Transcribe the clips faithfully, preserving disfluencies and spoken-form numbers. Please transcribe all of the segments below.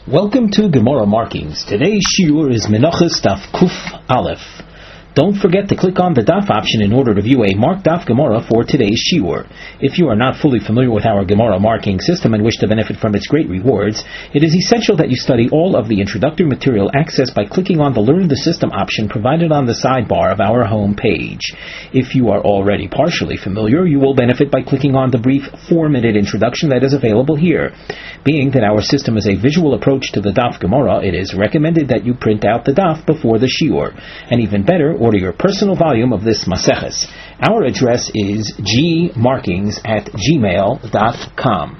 Welcome to Gemara Markings. Today's shiur is Menachos Daf Kuf Aleph. Don't forget to click on the Daf option in order to view a marked Daf Gemara for today's shiur. If you are not fully familiar with our Gemara marking system and wish to benefit from its great rewards, it is essential that you study all of the introductory material accessed by clicking on the Learn the System option provided on the sidebar of our home page. If you are already partially familiar, you will benefit by clicking on the brief four-minute introduction that is available here. Being that our system is a visual approach to the Daf Gemara, it is recommended that you print out the Daf before the shiur, and even better, order your personal volume of this Maseches. Our address is gmarkings at gmail dot com.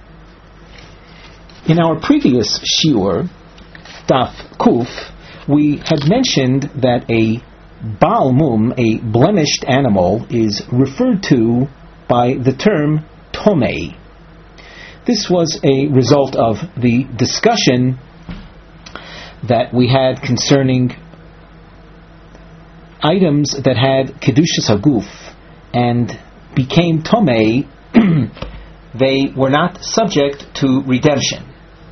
In our previous shiur, Daf Kuf, we had mentioned that a Baal Mum, a blemished animal, is referred to by the term Tomei. This was a result of the discussion that we had concerning items that had Kedushas Haguf and became Tomei. They were not subject to redemption.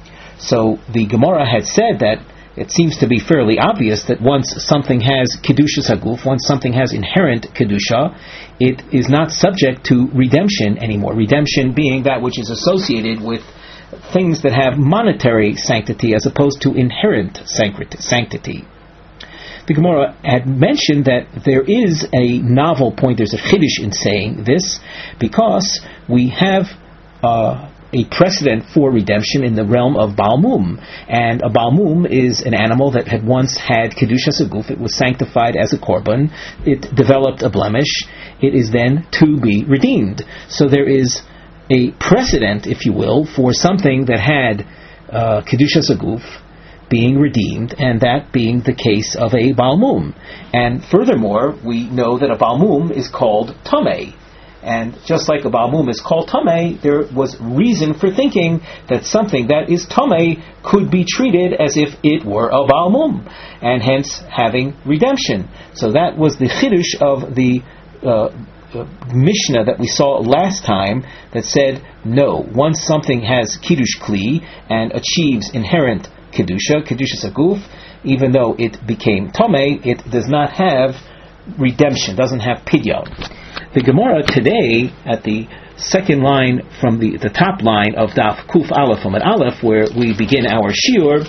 So the Gemara had said that it seems to be fairly obvious that once something has Kedushas Haguf, once something has inherent Kedusha, it is not subject to redemption anymore. Redemption being that which is associated with things that have monetary sanctity as opposed to inherent sanctity. The Gemara had mentioned that there is a novel point, there's a chiddush in saying this, because we have uh, a precedent for redemption in the realm of Baal Mum. And a Baal Mum is an animal that had once had Kedushas Haguf. It was sanctified as a korban. It developed a blemish. It is then to be redeemed. So there is a precedent, if you will, for something that had uh, Kedushas Haguf being redeemed, and that being the case of a Baal Mum. And furthermore, we know that a Baal Mum is called Tomei. And just like a Baal Mum is called Tomei, there was reason for thinking that something that is Tomei could be treated as if it were a Baal Mum, and hence having redemption. So that was the chiddush of the uh, uh, Mishnah that we saw last time, that said, no, once something has Kiddush Kli and achieves inherent Kedusha, Kedushas Haguf, even though it became Tomei, it does not have redemption, doesn't have Pidyon. The Gemara today, at the second line from the, the top line of Daf Kuf Aleph from an Aleph, where we begin our shiur,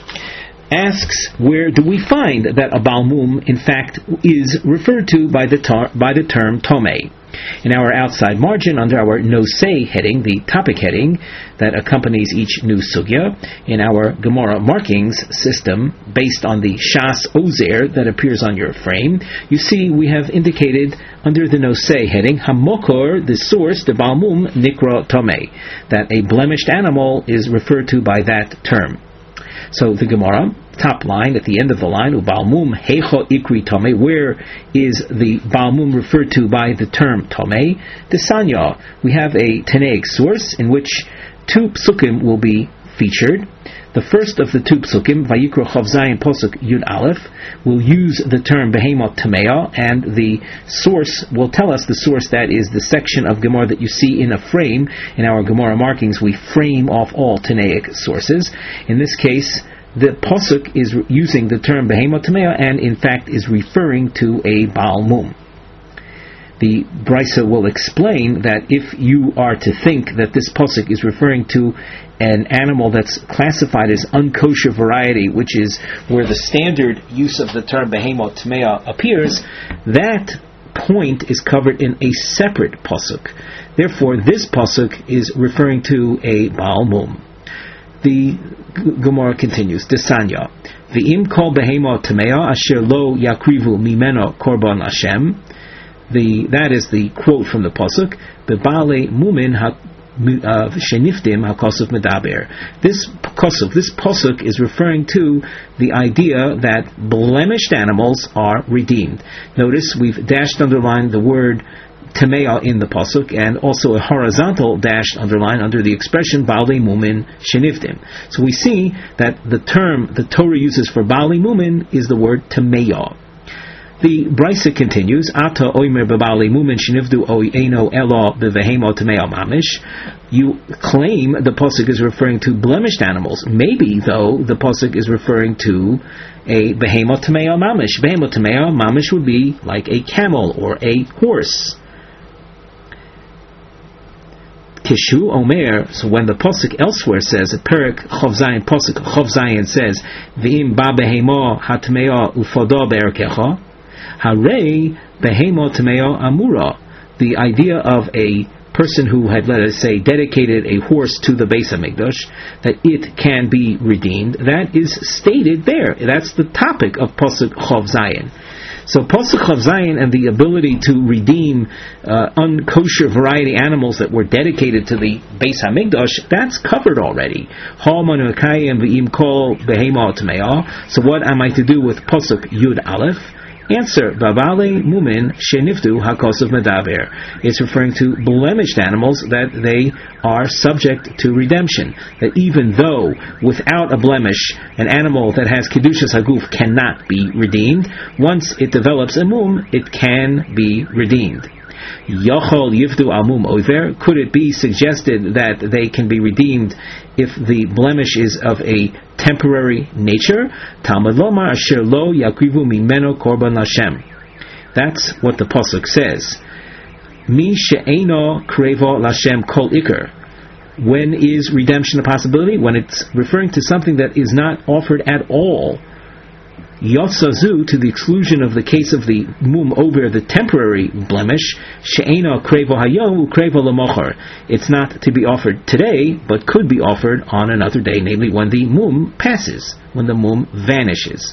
asks, where do we find that a Baal Mum, in fact, is referred to by the, tar, by the term Tomei? In our outside margin, under our Nosei heading, the topic heading that accompanies each new sugya, in our Gemara markings system, based on the Shas Ozer that appears on your frame, you see we have indicated under the Nosei heading, Hamokor, the source, the Baal Mum Nikra Tomei, that a blemished animal is referred to by that term. So the Gemara, top line, at the end of the line, Baal Mum Heicho Ikri Tomei, where is the Baal Mum referred to by the term Tomei? Desanya, we have a Tanaic source in which two psukim will be featured. The first of the two psukim, Vayikra Chav Zayin Posuk Yud Aleph, will use the term Behemot Tameya, and the source will tell us the source that is the section of Gemara that you see in a frame. In our Gemara markings, we frame off all Tanaic sources. In this case, the Posuk is using the term Behemot Tameya, and in fact is referring to a Baal Mum. The Brisa will explain that if you are to think that this Posuk is referring to an animal that's classified as unkosher variety, which is where the standard use of the term Behemot Tameya appears, that point is covered in a separate Posuk. Therefore, this Posuk is referring to a Baal Mum. The Gemara continues, Desanya, V'im kol Behemot Tameya asher lo yakrivu mimeno korban Hashem. The, that is the quote from the Pasuk, Bebale Mumin Sheniftim HaKosov Medaber. This Kosov, this Pasuk is referring to the idea that blemished animals are redeemed. Notice we've dashed underlined the word Tameya in the Pasuk, and also a horizontal dashed underline under the expression Baalei Mumin Sheniftim. So we see that the term the Torah uses for Baalei Mumin is the word Tameya. The Brisa continues, Ata oimer b'bali mumin shenivdu oino elo b'vehemo tameo mamish. You claim the pasuk is referring to blemished animals. Maybe, though, the pasuk is referring to a behemo tameo mamish. Behemo tameo mamish would be like a camel or a horse. Kishu Omer, so when the pasuk elsewhere says, Perik Chov Zayin, pasuk Chov Zayin says, V'im ba behemo hatmeo ufodo be'erkecha, Harei behemo tameo amura. The idea of a person who had, let us say, dedicated a horse to the Beis HaMikdash, that it can be redeemed, that is stated there. That's the topic of pasuk Chov Zayin. So pasuk Chov Zayin and the ability to redeem uh, unkosher variety animals that were dedicated to the Beis HaMikdash, that's covered already. So what am I to do with pasuk Yud Aleph? Answer, Babale Mumin Sheniftu Hakosov Medaber. It's referring to blemished animals that they are subject to redemption. That even though without a blemish, an animal that has Kedushas Haguf cannot be redeemed, once it develops a mum, it can be redeemed. Yochol Yivdu Almum Oiver. Could it be suggested that they can be redeemed if the blemish is of a temporary nature? Talmud Lomar Asher Lo Yakrivu Mimeno Korban Lashem. That's what the pasuk says. Mi she'eno krevo Lashem kol ikar. When is redemption a possibility? When it's referring to something that is not offered at all. Yotzazu, to the exclusion of the case of the mum over the temporary blemish, she'ena krevo hayom ukrevo lemochar. It's not to be offered today, but could be offered on another day, namely when the mum passes, when the mum vanishes.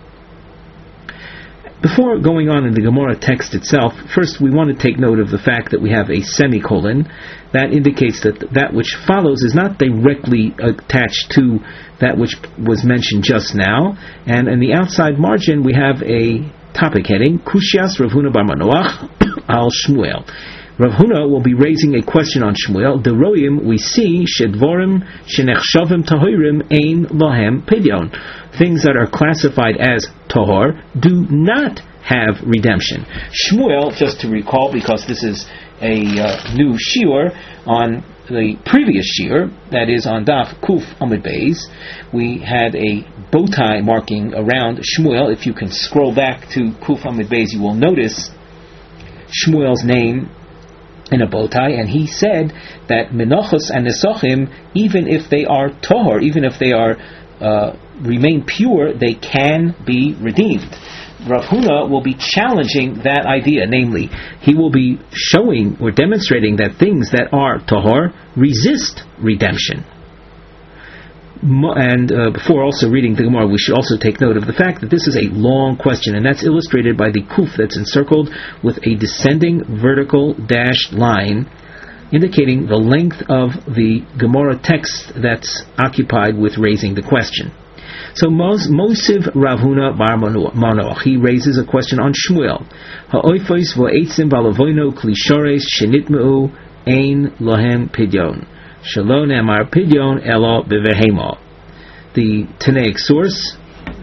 Before going on in the Gemara text itself, first we want to take note of the fact that we have a semicolon. That indicates that that which follows is not directly attached to that which was mentioned just now. And in the outside margin we have a topic heading, Kushias Rav Huna bar Manoach al Shmuel. Rav Huna will be raising a question on Shmuel. The Royim, we see, Shedvorim Shenechshavim Tahorim Ein Lohem Pidyon. Things that are classified as Tahor do not have redemption. Shmuel, just to recall, because this is a uh, new shiur, on the previous shiur, that is on Daf Kuf Amud Beis, we had a bow tie marking around Shmuel. If you can scroll back to Kuf Amud Beis, you will notice Shmuel's name in a bow tie, and he said that Menachos and Nesachim, even if they are Tahor, even if they are uh, remain pure, they can be redeemed. Rav Huna will be challenging that idea, namely, he will be showing or demonstrating that things that are tahor resist redemption. And uh, before also reading the Gemara, we should also take note of the fact that this is a long question, and that's illustrated by the kuf that's encircled with a descending vertical dashed line, indicating the length of the Gemara text that's occupied with raising the question. So Mosiv Rav Huna bar Manoach, he raises a question on Shmuel. Ha'oifos v'o'etzim v'alavoino klishores shenitmeu ein lohem pidyon. Shalom ne'amar pidyon elo b'vehemo. The Tanaic source,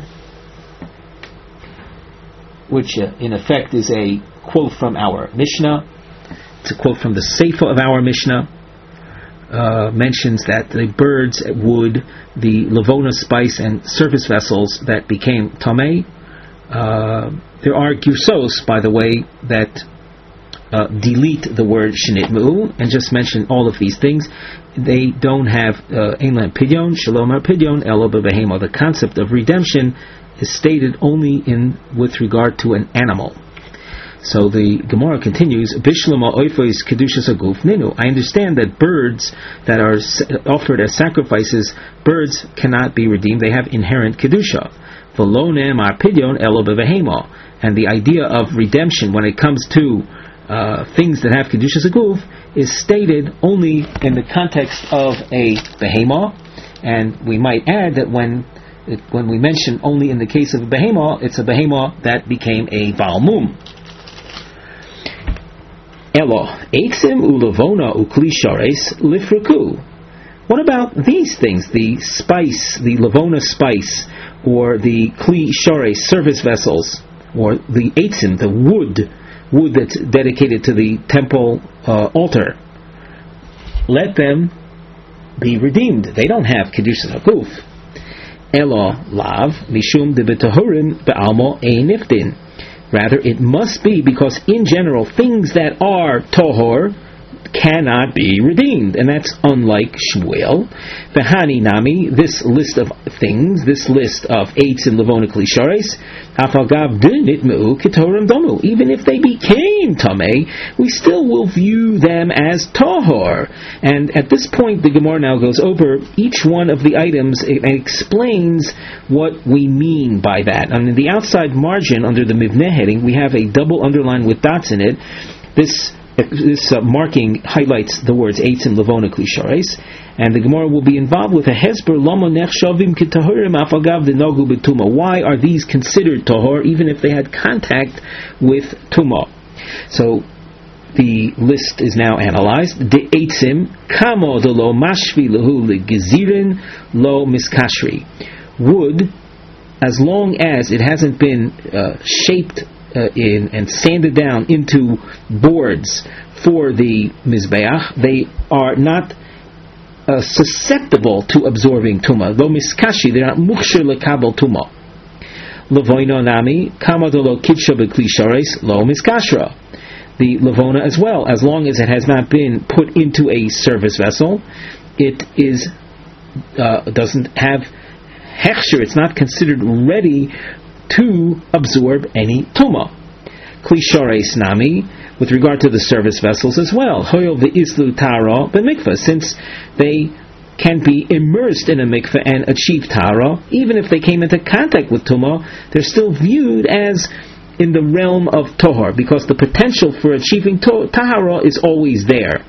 which uh, in effect is a quote from our Mishnah, it's a quote from the Seifa of our Mishnah, Uh, mentions that the birds, wood, the lavona spice, and surface vessels that became tamei. Uh, there are girsos, by the way, that uh, delete the word shenitmu and just mention all of these things. They don't have ein lahem pidyon, shalom har pidyon, elo b'behemo. The concept of redemption is stated only in with regard to an animal. So the Gemara continues, Bishlama oifos kedushas aguf ninu. I understand that birds that are offered as sacrifices, birds cannot be redeemed. They have inherent kedusha. V'lo ne'amar pidyon elo b'vehemo. And the idea of redemption when it comes to uh, things that have kedushas aguf is stated only in the context of a behema. And we might add that when it, when we mention only in the case of a behema, it's a behema that became a baal mum. Elo, Eitzim ulavona ukli shares lifraku. What about these things? The spice, the lavona spice, or the kli shares, service vessels. or the eitzim, the wood, wood that's dedicated to the temple uh, altar, let them be redeemed. They don't have Kedushas Haguf. Elo lav mishum de betahurim be'almo ein nifdin. Rather, it must be because in general things that are tohor cannot be redeemed, and that's unlike Shmuel. V'hani nami, this list of things, this list of eights and levona klishares, afagav nitmeu ketorim domu. Even if they became tamei, we still will view them as tahor. And at this point, the Gemara now goes over each one of the items and explains what we mean by that. And in the outside margin under the mivneh heading, we have a double underline with dots in it. This This uh, marking highlights the words eitzim levona klishares, and the Gemara will be involved with a hesber lama nechshavim kitahurim afagav denogu betuma. Why are these considered tahor even if they had contact with tuma? So the list is now analyzed. The eitzim kamo de lo mashvi lehu legezirin lo miskashri. Wood, as long as it hasn't been uh, shaped Uh, in and sanded down into boards for the mizbeach, they are not uh, susceptible to absorbing tuma. Lo miskashi, they're not mukshir lekabel tuma. Levoino nami kama de lo kitsha beklishares lo miskashra. The levona as well, as long as it has not been put into a service vessel, it is uh, doesn't have hechsher. It's not considered ready to absorb any tuma. Klishares nami, with regard to the service vessels as well. Hoyol ve'islu tara b'mikvah, since they can be immersed in a mikvah and achieve tara, even if they came into contact with tuma, they're still viewed as in the realm of tohar, because the potential for achieving to- tahara is always there.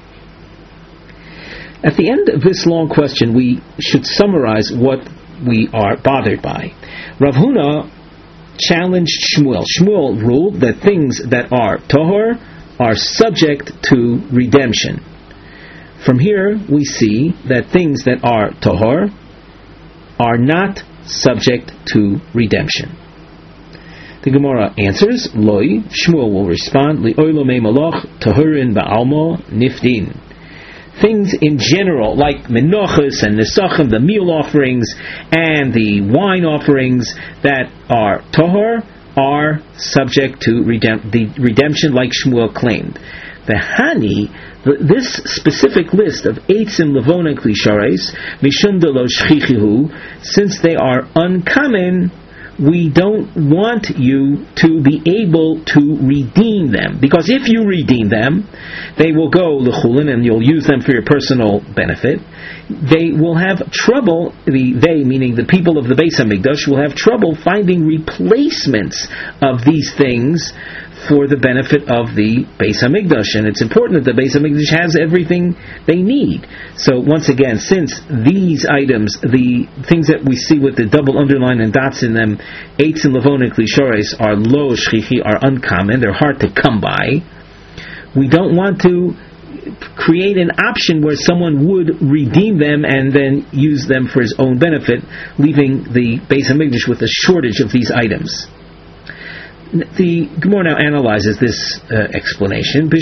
At the end of this long question, we should summarize what we are bothered by. Rav Huna challenged Shmuel. Shmuel ruled that things that are tohor are subject to redemption. From here, we see that things that are tohor are not subject to redemption. The Gemara answers, Loi, Shmuel will respond, Li'oilo me maloch tohurin ba'almo nifdin. Things in general, like menochas and nesachim, the meal offerings, and the wine offerings that are tohor, are subject to redemp- the redemption like Shmuel claimed. The Hani, this specific list of eitzim levona klishares, mishum de lo shchichihu, since they are uncommon, we don't want you to be able to redeem them. Because if you redeem them, they will go l'chulin and you'll use them for your personal benefit. They will have trouble, the they meaning the people of the Beis HaMikdash, will have trouble finding replacements of these things for the benefit of the Beis HaMikdash. And it's important that the Beis HaMikdash has everything they need. So once again, since these items, the things that we see with the double underline and dots in them, eights and levona klishares, are lo shchichi, are uncommon, they're hard to come by, we don't want to create an option where someone would redeem them and then use them for his own benefit, leaving the Beis HaMikdash with a shortage of these items. The Gemara now analyzes this uh, explanation.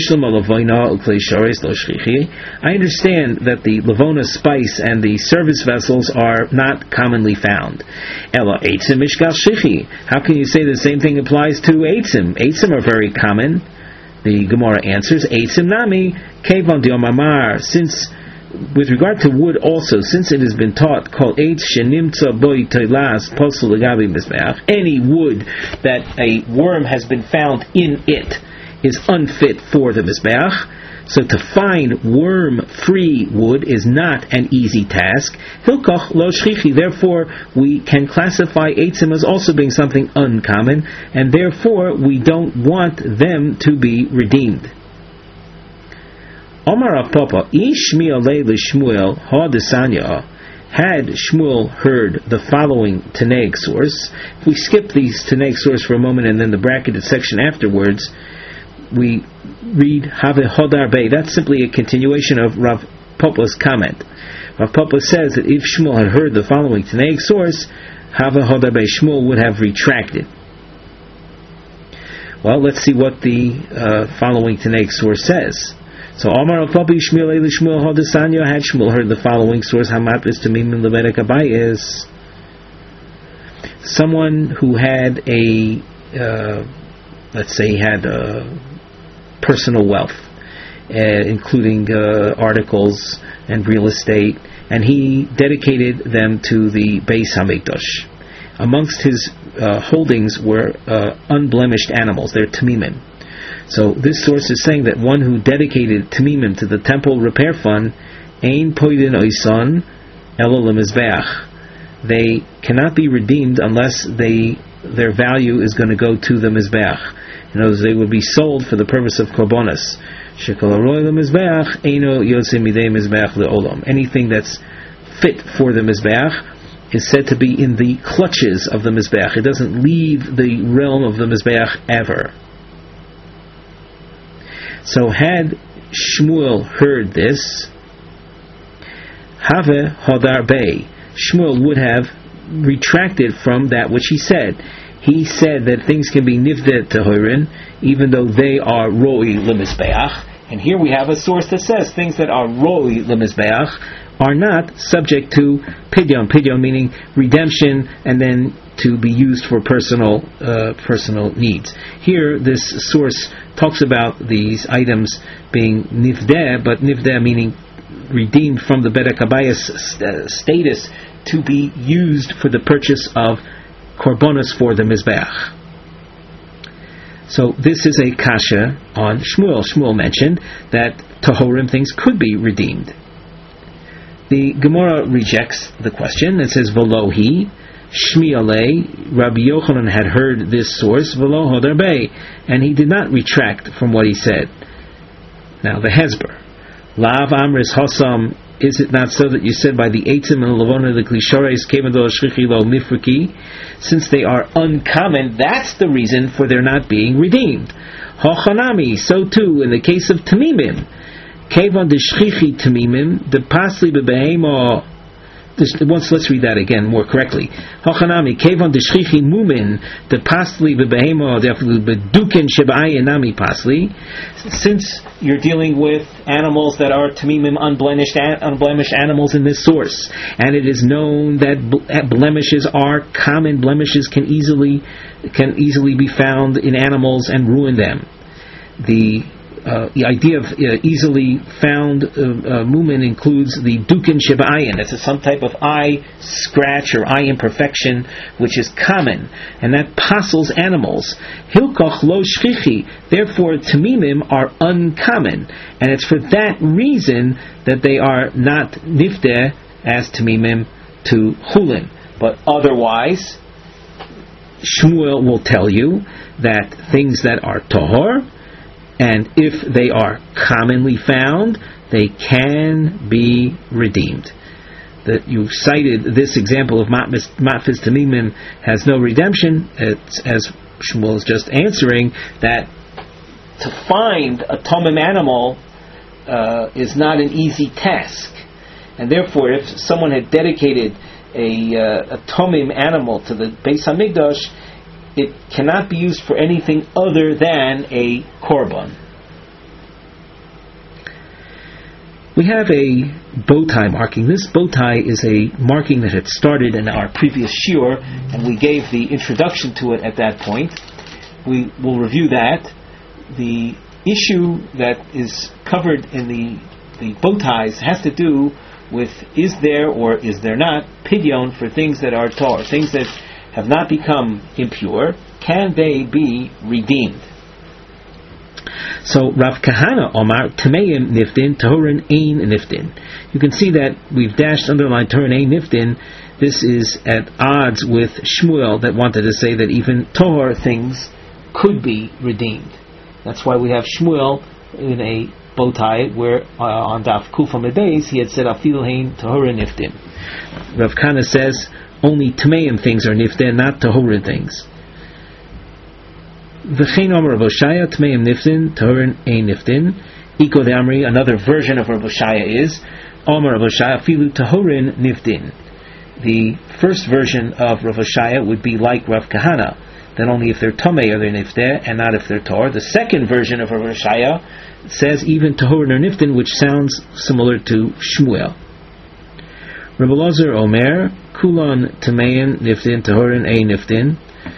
I understand that the levona spice and the service vessels are not commonly found. Ela eitzim mishgal shichi. How can you say the same thing applies to eitzim? Eitzim are very common. The Gemara answers, eitzim nami kevon diomamar. Since with regard to wood also, since it has been taught, called eitz shenimtza boi toilas posel legabi mizbeach, any wood that a worm has been found in it is unfit for the mizbeach. So to find worm-free wood is not an easy task. Hilkoch lo shchichi. Therefore, we can classify eitzim as also being something uncommon, and therefore we don't want them to be redeemed. Omar Rav Papa, Ishmi alei l'Shmuel ha desanya. Had Shmuel heard the following Tanaic source, if we skip these Tanaic source for a moment and then the bracketed section afterwards, we read Have Hodar Bey. That's simply a continuation of Rav Papa's comment. Rav Papa says that if Shmuel had heard the following Tanaic source, Have Hodar Bey, Shmuel would have retracted. Well, let's see what the uh, following Tanaic source says. So, Omar al-Papi Shmuel Eli Shmuel Hodesanya had Shmuel heard the following source, Hamatris Tamimim Levedek Abayis. Someone who had a, uh, let's say, he had uh, personal wealth, uh, including uh, articles and real estate, and he dedicated them to the Beis HaMikdash. Amongst his uh, holdings were uh, unblemished animals, they're tamimim. So this source is saying that one who dedicated tamimim to the temple repair fund, ein poidin oison elo lemizbeach, they cannot be redeemed unless they their value is going to go to the mizbeach. In other words, they would be sold for the purpose of korbanos. Shekol haroy lemizbeach eino yotze midei mizbeach leolam. Anything that's fit for the mizbeach is said to be in the clutches of the mizbeach. It doesn't leave the realm of the mizbeach ever. So had Shmuel heard this, Have Hodar Bey, Shmuel would have retracted from that which he said. He said that things can be nivdet tehorin, even though they are roi lemizbeach. And here we have a source that says things that are roi lemizbeach are not subject to pidyon. Pidyon meaning redemption, and then to be used for personal uh, personal needs. Here, this source talks about these items being nivdeh, but nivdeh meaning redeemed from the Bedek Habayis st- status to be used for the purchase of korbanos for the mizbeach. So this is a kasha on Shmuel. Shmuel mentioned that tahorim things could be redeemed. The Gemara rejects the question and says, Velohi, Shmialei, Rabbi Yochanan had heard this source, Velo Hodar Bey, and he did not retract from what he said. Now the Hezber, Lav Amris Hossam, is it not so that you said by the Eitzim and Levona the Klishores Kevadol Shrichi Lo Mifriki, since they are uncommon, that's the reason for their not being redeemed. Hochanami, so too in the case of Tamimim. Kevan de shchichi tamimim de pasli bebehemo. Once, let's read that again more correctly. Hochanami kevan de shchichi mumin de pasli bebehemo de bedukin shebayanami pasli. Since you're dealing with animals that are tamimim, unblemished, unblemished animals in this source, and it is known that blemishes are common, blemishes can easily can easily be found in animals and ruin them. The Uh, the idea of uh, easily found uh, uh, mumin includes the dukin sheba'ayin. It's a, some type of eye scratch or eye imperfection which is common, and that passes animals. Hilkoch lo shchichi. Therefore, tamimim are uncommon, and it's for that reason that they are not nifdeh as tamimim to chulin. But otherwise, Shmuel will tell you that things that are tahor, and if they are commonly found, they can be redeemed. That you cited this example of matfiz tamimim has no redemption. It's, as Shmuel is just answering, that to find a tamim animal uh, is not an easy task, and therefore, if someone had dedicated a, uh, a tamim animal to the Beis HaMikdash, it cannot be used for anything other than a korban. We have a bow tie marking. This bow tie is a marking that had started in our previous shiur, and we gave the introduction to it at that point. We will review that. The issue that is covered in the, the bow ties has to do with, is there or is there not pidyon for things that are tar, things that have not become impure, can they be redeemed? So Rav Kahana Omar Tameim Niftin Tahorin Ein Niftin. You can see that we've dashed underlined Tahorin Ein Niftin. This is at odds with Shmuel that wanted to say that even Tahor things could be redeemed. That's why we have Shmuel in a bow tie where uh, on Daf Kufa Mebeis he had said Afil Hein Tahorin Niftin. Rav Kahana says only Tameim things are Niftin, not Tahorin things. V'chein Omer Rav Oshaya Tmeim Niftin Tahorin Ein Niftin. Iko de Amri, another version of Rav Oshaya is Omer Rav Oshaya Filu Tahorin Niftin. The first version of Rav Oshaya would be like Rav Kahana, that only if they're tamei are they nifte, and not if they're tahor. The second version of Rav Shaya says even tahorin or niftin, which sounds similar to Shmuel. Rabbi Elazar Omer, Kulan tamein niftin, tahorin a niftin.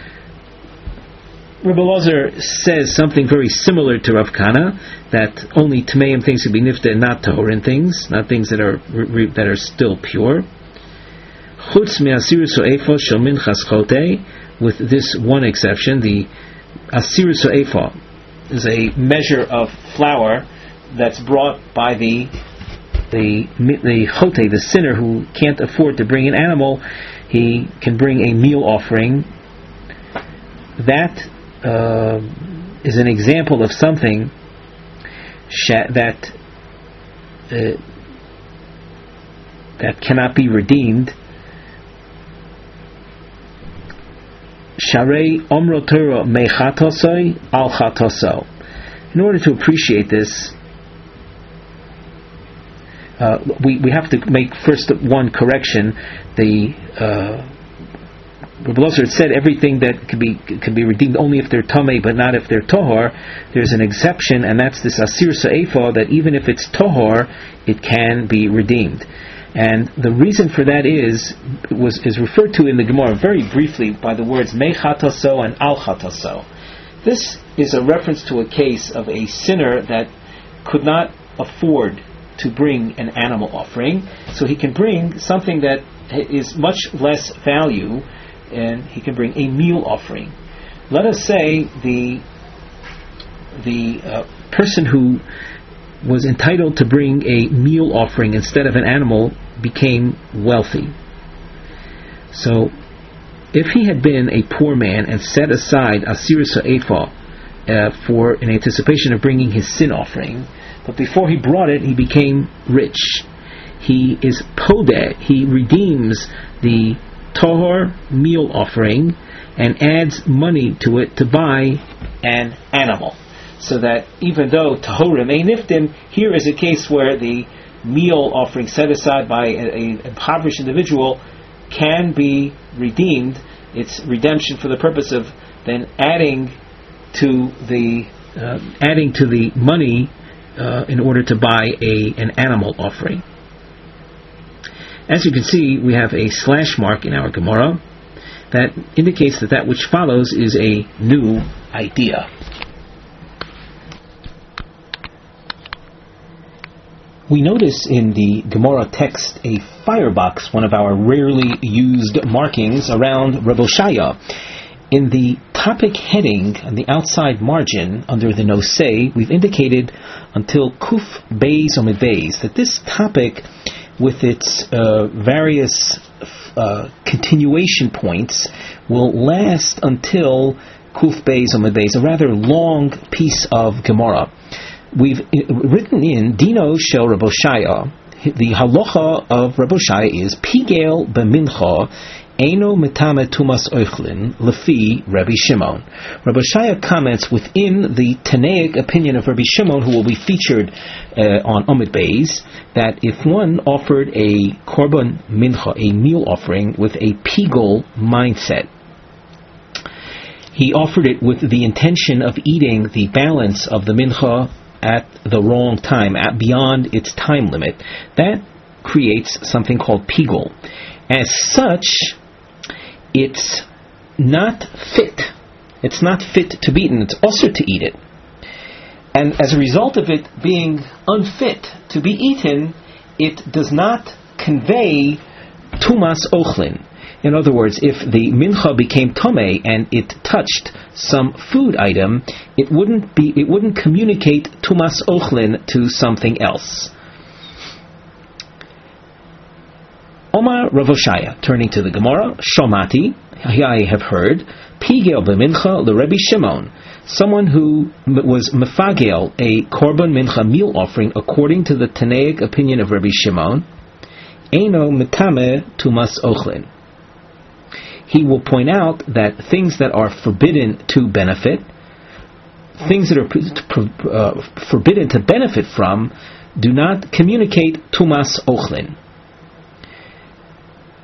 Rabbi Elazar says something very similar to Rav Kana, that only tameim things can be nifta and not tahorin things, not things that are that are still pure. Chutz me'asirus ha'efa shel minchas chote, with this one exception, the asirus ha'efa is a measure of flour that's brought by the the the chote, the sinner who can't afford to bring an animal. He can bring a meal offering. That uh, is an example of something that uh, that cannot be redeemed. Sharei omroturo mechatosoi al chatoso. In order to appreciate this, uh, we we have to make first one correction. The uh, Rabbi Elazar said everything that can be can be redeemed only if they're tamei, but not if they're tohor. There's an exception, and that's this asir sa'efa, that even if it's tohor, it can be redeemed. And the reason for that is was is referred to in the Gemara very briefly by the words mechataso and al chataso. This is a reference to a case of a sinner that could not afford to bring an animal offering, so he can bring something that is much less value, and he can bring a meal offering. Let us say the the uh, person who was entitled to bring a meal offering instead of an animal became wealthy. So, if he had been a poor man and set aside asir sa'efa uh, for in anticipation of bringing his sin offering, but before he brought it, he became rich. He is podeh. He redeems the tohor meal offering and adds money to it to buy an animal. So that even though tahorim ein niftim, here is a case where the meal offering set aside by an impoverished individual can be redeemed. It's redemption for the purpose of then adding to the uh, adding to the money uh, in order to buy a an animal offering. As you can see, we have a slash mark in our Gemara that indicates that that which follows is a new idea. We notice in the Gemara text a firebox, one of our rarely used markings around Rav Shaya. In the topic heading on the outside margin under the nosei, we've indicated until Kuf Beis Omid Beis that this topic, with its uh, various uh, continuation points, will last until Kuf Beis Omid Beis, a rather long piece of Gemara. We've written in Dino Shel Rav Shaya. The halacha of Rav Shaya is Pigel b'mincha Eino metame tumas oichlin lefi Rabbi Shimon. Rabbi Shaya comments within the Tanaic opinion of Rabbi Shimon, who will be featured uh, on Omid Beis, that if one offered a korban mincha, a meal offering, with a pigel mindset, he offered it with the intention of eating the balance of the mincha at the wrong time, at beyond its time limit, that creates something called pigul. As such, it's not fit. It's not fit to be eaten. It's also to eat it. And as a result of it being unfit to be eaten, it does not convey tumas ochlin. In other words, if the mincha became tomei and it touched some food item, it wouldn't be it wouldn't communicate tumas ochlin to something else. Omar Rav Shaya, turning to the Gemara, Shomati, I have heard, Pigel b'mincha l'Rebbi Shimon, someone who was mefagel, a korban mincha meal offering, according to the Tanaic opinion of Rabbi Shimon, Eino metame tumas ochlin. He will point out that things that are forbidden to benefit, things that are uh, forbidden to benefit from, do not communicate tumas ochlin.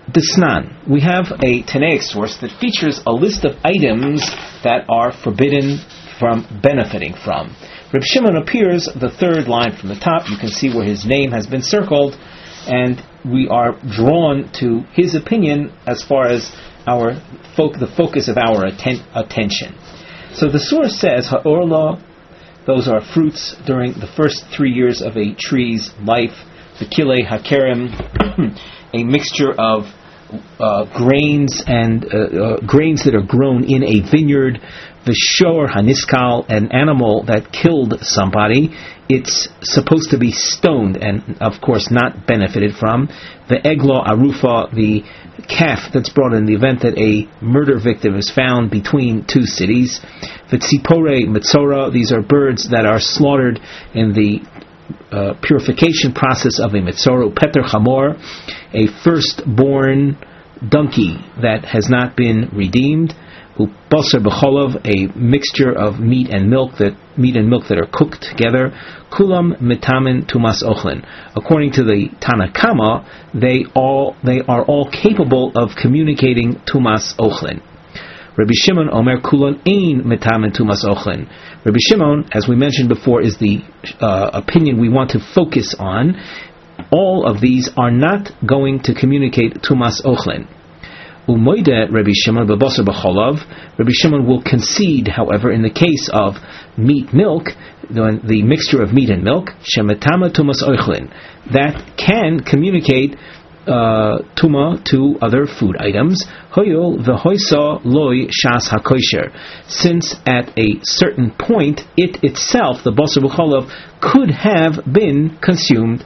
Desnan, we have a Tanaic source that features a list of items that are forbidden from benefiting from. Reb Shimon appears the third line from the top. You can see where his name has been circled, and we are drawn to his opinion as far as our fo- the focus of our atten- attention. So the source says, Ha'orla, those are fruits during the first three years of a tree's life. The Kilei HaKerem, a mixture of uh, grains and uh, uh, grains that are grown in a vineyard. The Shor Haniskal, an animal that killed somebody, it's supposed to be stoned and, of course, not benefited from. The Eglo Arufa, the calf that's brought in the event that a murder victim is found between two cities. The Tzipore Metzora, these are birds that are slaughtered in the uh, purification process of a Metzora. Peter Chamor, a firstborn donkey that has not been redeemed. Basar b'cholov, a mixture of meat and milk that meat and milk that are cooked together. Kulam mitamin tumas ochlin. According to the Tanakama, they all they are all capable of communicating tumas ochlin. Rabbi Shimon Omer kulan ein mitamin tumas ochlin. Rabbi Shimon, as we mentioned before, is the uh, opinion we want to focus on. All of these are not going to communicate tumas ochlin. Umoide Rabbi Shimon b'basar b'cholav. Rabbi Shimon will concede, however, in the case of meat milk, the, the mixture of meat and milk, shemetama tumas oichlin, that can communicate uh, tuma to other food items. Hoyol v'hoisa loy shas hakosher, since at a certain point it itself, the basar b'cholav, could have been consumed.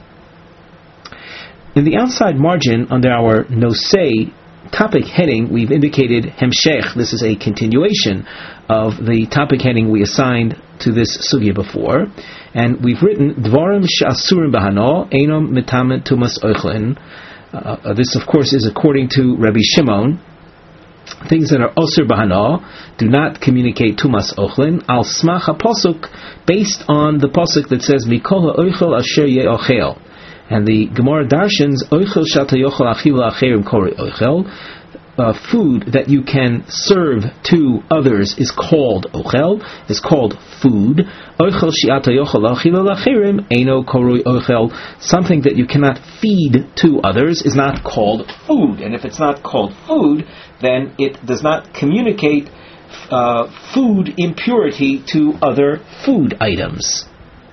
In the outside margin under our nosei topic heading, we've indicated Hemshech. This is a continuation of the topic heading we assigned to this sugya before, and we've written Dvarim she'asurim b'hano einom mitamen tumas oichlin. Uh, this, of course, is according to Rabbi Shimon. Things that are osur b'hano do not communicate tumas ochlin. Al smach ha-posuk, based on the posuk that says Mikol ha'oichel asher ye'ochel. And the Gemara darshans oichel shata yochel achila acherim kori oichel. Uh, food that you can serve to others is called ochel, is called food. Oichel shiata yochel achila acherim eino kori oichel. Something that you cannot feed to others is not called food. And if it's not called food, then it does not communicate uh, food impurity to other food items.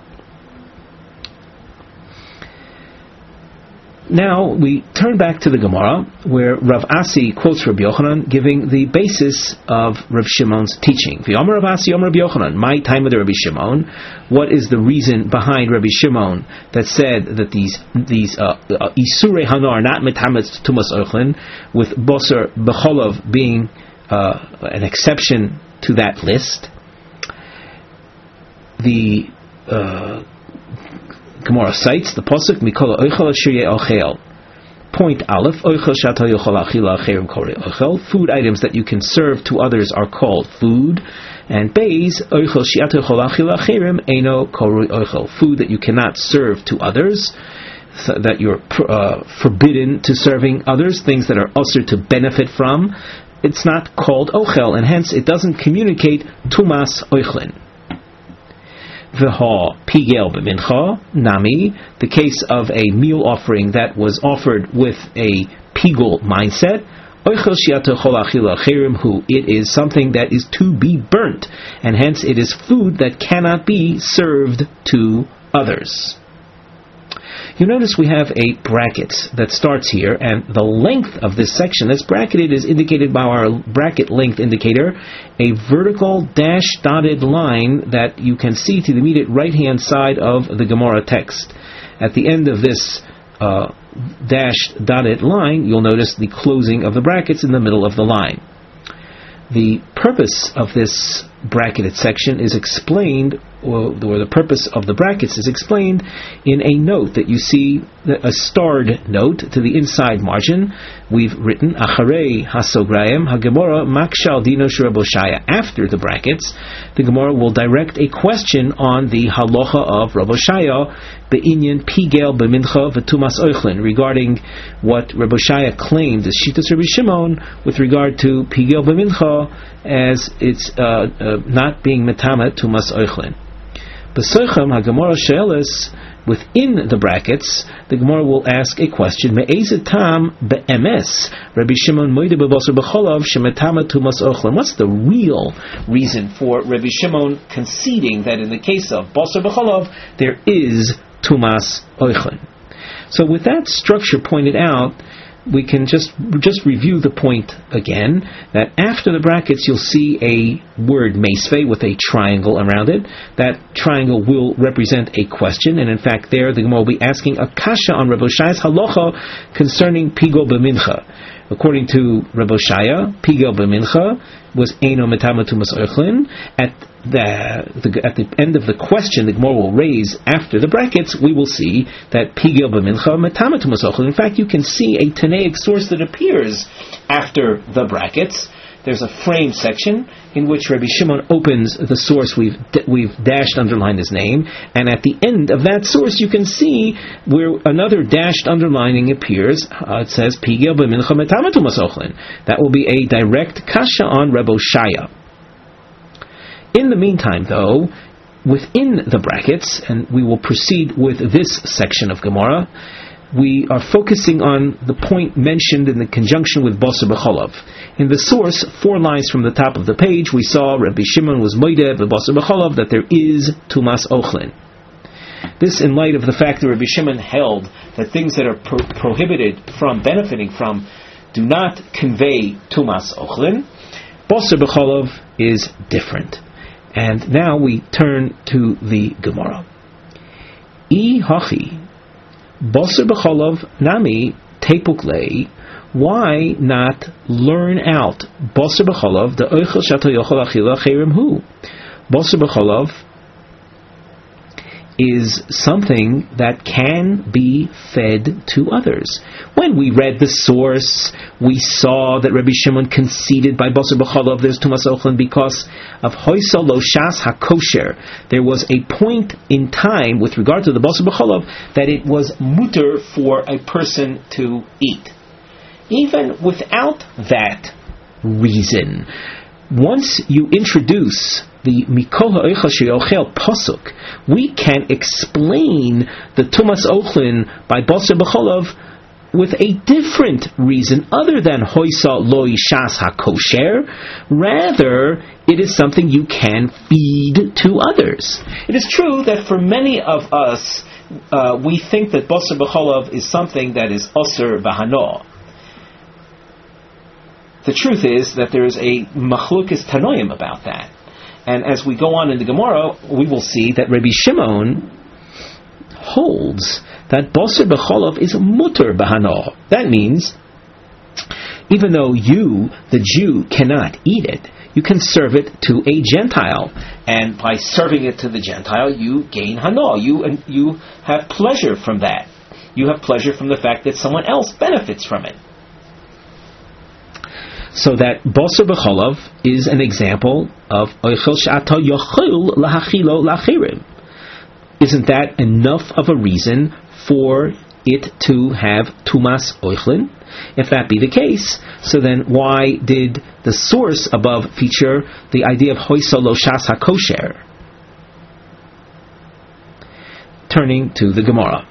Now we turn back to the Gemara, where Rav Asi quotes Rabbi Yochanan, giving the basis of Rav Shimon's teaching. V'yomer Rav Asi, yomer Rabbi Yochanan, my time of the Rabbi Shimon. What is the reason behind Rabbi Shimon that said that these these uh, uh, isurei hana are not metamet tumas ochlin, with basar b'cholav being uh, an exception to that list? The uh, Gemara cites the pasuk Mikol oichel asher ye'ochel. Point Aleph, oichel shata yochel achila acherim kori oichel. Food items that you can serve to others are called food. And Beis, oichel shata yochel achila acherim eino kori oichel. Food that you cannot serve to others, so that you're uh, forbidden to serving others, things that are usher to benefit from, it's not called ochel, and hence it doesn't communicate tumas oichlin. V'ha pigel b'mincha nami, the case of a meal offering that was offered with a pigel mindset. Oichel shiata chol achila acherim, who it is something that is to be burnt, and hence it is food that cannot be served to others. You notice we have a bracket that starts here, and the length of this section that's bracketed is indicated by our bracket length indicator, a vertical dash dotted line that you can see to the immediate right hand side of the Gemara text. At the end of this uh, dash dotted line, you'll notice the closing of the brackets in the middle of the line. The purpose of this bracketed section is explained, or, or the purpose of the brackets is explained in a note that you see a starred note to the inside margin. We've written Acharei Hasograim Hagemora Makshal Dino Shiraboshaya. After the brackets, the Gemara will direct a question on the halacha of Raboshaya Be'inyan Pigel B'mincha V'tumas Oichlin, regarding what Raboshaya claimed as Shitas Rabbi Shimon with regard to Pigel B'mincha, as it's uh, uh, not being metama Tumas Oichlin. B'soichem Hagemora She'elis. Within the brackets, the Gemara will ask a question: Me'ezetam be'emes Rabbi Shimon moide b'basar b'cholav shemetama tumas ochlan. What's the real reason for Rabbi Shimon conceding that in the case of basar b'cholav there is tumas ochlan? So, with that structure pointed out, we can just just review the point again, that after the brackets you'll see a word meisvei with a triangle around it. That triangle will represent a question, and in fact there the Gemara will be asking a kasha on Reb Hoshaya's halacha concerning pigol b'mincha. According to Reb Hoshaya, pigol b'mincha was eino metama tumas ochlin. At the, the at the end of the question the Gemara will raise after the brackets, we will see that pigel b'mincha metama tumas ochlin. In fact, you can see a Tanaic source that appears after the brackets. There's a frame section in which Rabbi Shimon opens the source we've we've dashed underlined his name, and at the end of that source you can see where another dashed underlining appears. Uh, it says pigel b'mincha metama tumas ochlin. That will be a direct kasha on Reb Hoshaya. In the meantime, though, within the brackets, and we will proceed with this section of Gemara, we are focusing on the point mentioned in the conjunction with basar b'cholav. In the source, four lines from the top of the page, we saw Rabbi Shimon was moideh b'basar b'cholav that there is tumas ochlin. This in light of the fact that Rabbi Shimon held that things that are pro- prohibited from benefiting from do not convey tumas ochlin. Basar b'cholav is different. And now we turn to the Gemara. I hachi basar b'cholav nami tepuk. Why not learn out basar b'cholav the oichel shato yochel achila chayrim hu? Basar b'cholav is something that can be fed to others. When we read the source, we saw that Rabbi Shimon conceded by basar b'cholav there's tumas ochlin because of hoisa lo shas hakosher. There was a point in time with regard to the basar b'cholav that it was mutter for a person to eat. Even without that reason, once you introduce the Mikol ha'ochel she'ochel pasuk, we can explain the tumas ochlin by basar b'cholav with a different reason other than hoisa lo shas hakosher. Rather, it is something you can feed to others. It is true that for many of us, uh, we think that basar b'cholav is something that is osir b'hano. The truth is that there is a machlukes tanoim about that. And as we go on in the Gemara, we will see that Rabbi Shimon holds that basar b'cholav is mutter b'hano. That means, even though you, the Jew, cannot eat it, you can serve it to a Gentile. And by serving it to the Gentile, you gain hano. You, you have pleasure from that. You have pleasure from the fact that someone else benefits from it. So that basar b'cholav is an example of oichel she'ata yochel lahachilo lachirim. Isn't that enough of a reason for it to have tumas ochlin? If that be the case, so then why did the source above feature the idea of hoisa lo shas hakosher? Turning to the Gemara.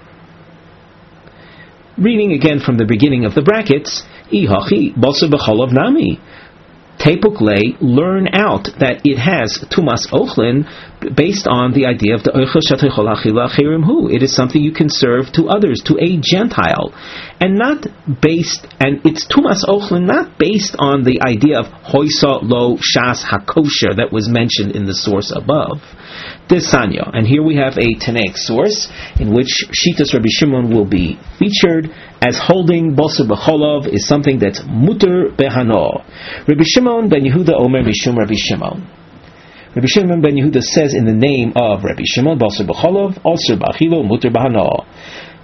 Reading again from the beginning of the brackets, Ihachi basar b'cholav nami tepuk lei, learn out that it has tumas ochlin based on the idea of the oichel shatechol achila chirim hu. It is something you can serve to others, to a Gentile, and not based, and it's tumas ochlin not based on the idea of hoisa lo shas hakosher that was mentioned in the source above. Desanya, and here we have a Tanaic source in which Shitas Rabbi Shimon will be featured as holding basar b'cholav is something that's muter behano. Rabbi Shimon ben Yehuda Omer Mishum Rabbi Shimon. Rabbi Shimon ben Yehuda says in the name of Rabbi Shimon, basar b'cholav, osir b'achilo muter behano.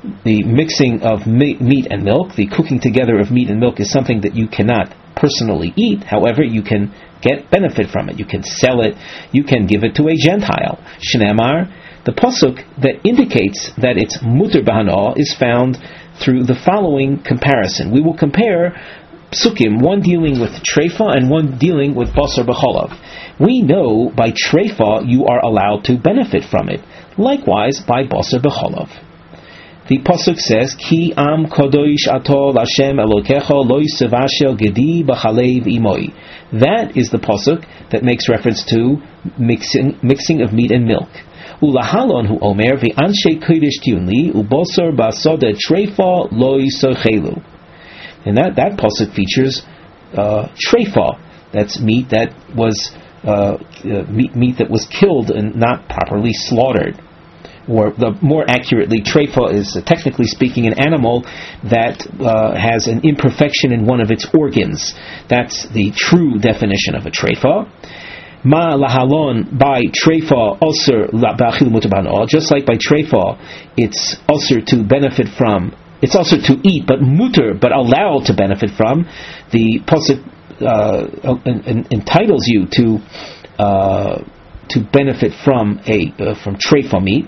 the mixing of meat and milk, the cooking together of meat and milk, is something that you cannot personally eat. However, you can get benefit from it. You can sell it. You can give it to a Gentile. Shneamar, the pasuk that indicates that it's muter b'hana, is found through the following comparison. We will compare psukim, one dealing with treifa and one dealing with basar b'cholav. We know by treifa you are allowed to benefit from it. Likewise by basar b'cholav. The pasuk says, Ki am kodosh atol Hashem Elokecha lo yisavashel gedi b'chalev imoi. That is the pasuk that makes reference to mixing, mixing of meat and milk. Ulahalon hu omer v'anshe kodesh tiunli ubosor basode treifa lo yisochelu. And that, that pasuk features uh, treifa. That's meat that was uh, uh, meat, meat that was killed and not properly slaughtered. Or the, more accurately, treifa is, uh, technically speaking, an animal that uh, has an imperfection in one of its organs. That's the true definition of a treifa. Ma lahalon, by treifa also ba'achil muter b'hana. Just like by treifa, it's also to benefit from. It's also to eat, but muter, but allowed to benefit from. The pasuk uh, en- en- entitles you to uh, to benefit from a uh, from treifa meat.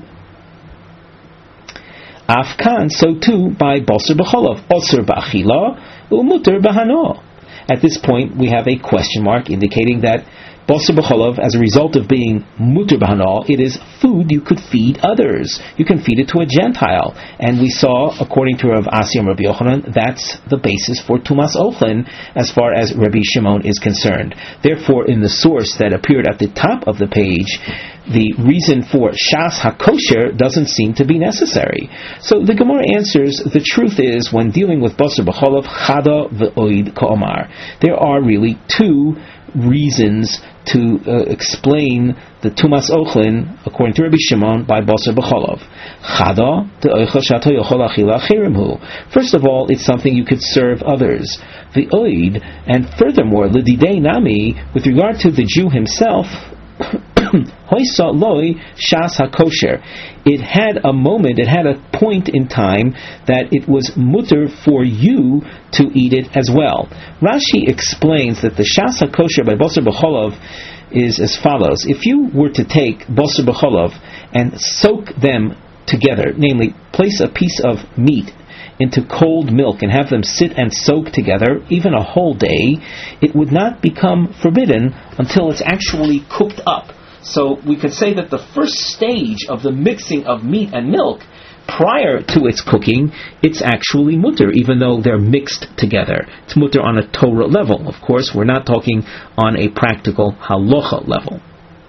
Afkan, so too by basar b'cholav, osir b'achila, umuter b'hana. At this point, we have a question mark indicating that basar b'cholav, as a result of being muter b'hana, it is food you could feed others. You can feed it to a Gentile. And we saw, according to Rav Asi and Rabbi Yochanan, that's the basis for Tumas Ochlin as far as Rabbi Shimon is concerned. Therefore, in the source that appeared at the top of the page, the reason for Shas HaKosher doesn't seem to be necessary. So the Gemara answers, the truth is, when dealing with basar b'cholav, chada v'oid ka'omar, there are really two reasons to uh, explain the Tumas Ochlin, according to Rabbi Shimon, by basar b'cholav. Chada, de'oichel shato yochol achila chirimhu. First of all, it's something you could serve others. The oid, and furthermore, l'didei nami, with regard to the Jew himself, Hoisa loi shas hakosher. It had a moment, it had a point in time that it was mutter for you to eat it as well. Rashi explains that the shas hakosher by basar b'cholav is as follows. If you were to take basar b'cholav and soak them together, namely place a piece of meat into cold milk and have them sit and soak together, even a whole day, it would not become forbidden until it's actually cooked up. So we could say that the first stage of the mixing of meat and milk, prior to its cooking, it's actually mutter, even though they're mixed together. It's mutter on a Torah level. Of course, we're not talking on a practical halacha level.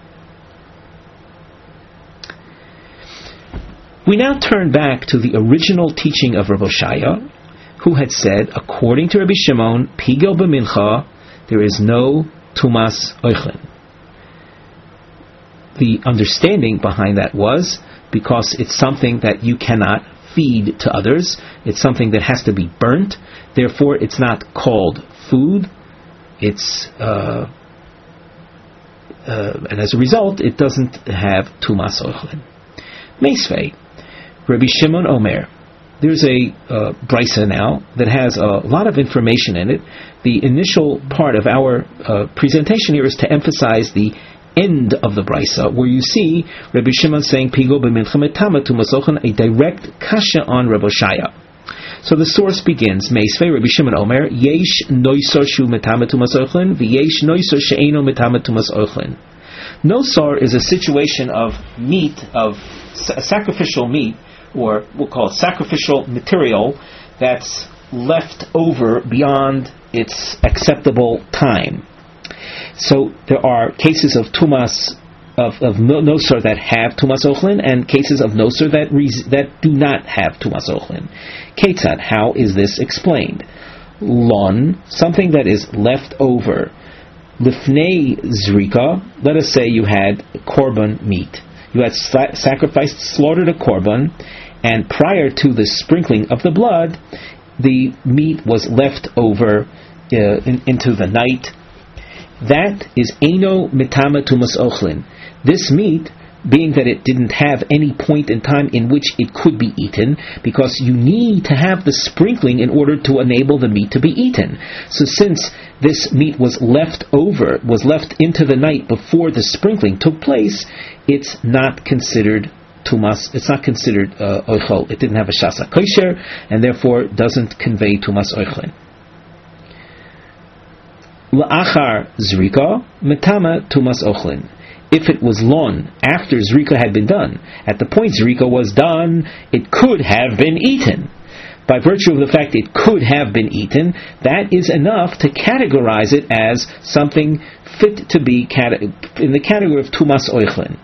We now turn back to the original teaching of Rav Oshaya, who had said, according to Rabbi Shimon, Pigel b'mincha, there is no Tumas Ochlin. The understanding behind that was because it's something that you cannot feed to others. It's something that has to be burnt. Therefore, it's not called food. It's uh, uh, and as a result, it doesn't have Tumas Ochlin. Meisvei, Rabbi Shimon Omer. There's a uh, brisa now that has a lot of information in it. The initial part of our uh, presentation here is to emphasize the end of the brisa, where you see Rabbi Shimon saying Pigo b'mincha metama tumas ochlin, a direct kasha on Rav Oshaya. So the source begins, Meisvei Rabbi Shimon Omer, Yesh noisor shu metama tumas ochlin, v'yesh noisor she'eno metama tumas ochlin. Nosar is a situation of meat, of sa- sacrificial meat, or we'll call it sacrificial material, that's left over beyond its acceptable time. So there are cases of tumas, of, of nosar that have tumas ochlin, and cases of nosar that res- that do not have tumas ochlin. Ketzad, how is this explained? Lon, something that is left over. Lifnei zrika, let us say you had korban meat. You had sla- sacrificed, slaughtered a korban, and prior to the sprinkling of the blood, the meat was left over uh, in, into the night. That is Eino Mitama Tumas Ochlin. This meat being that it didn't have any point in time in which it could be eaten, because you need to have the sprinkling in order to enable the meat to be eaten. So since this meat was left over, was left into the night before the sprinkling took place, it's not considered tumas, it's not considered uh, oichol. It didn't have a shas hakosher, and therefore doesn't convey tumas oichlin. La'achar zrika metama tumas ochlin. If it was lon after zrika had been done, at the point zrika was done, it could have been eaten. By virtue of the fact it could have been eaten, that is enough to categorize it as something fit to be cate- in the category of tumas oichlin.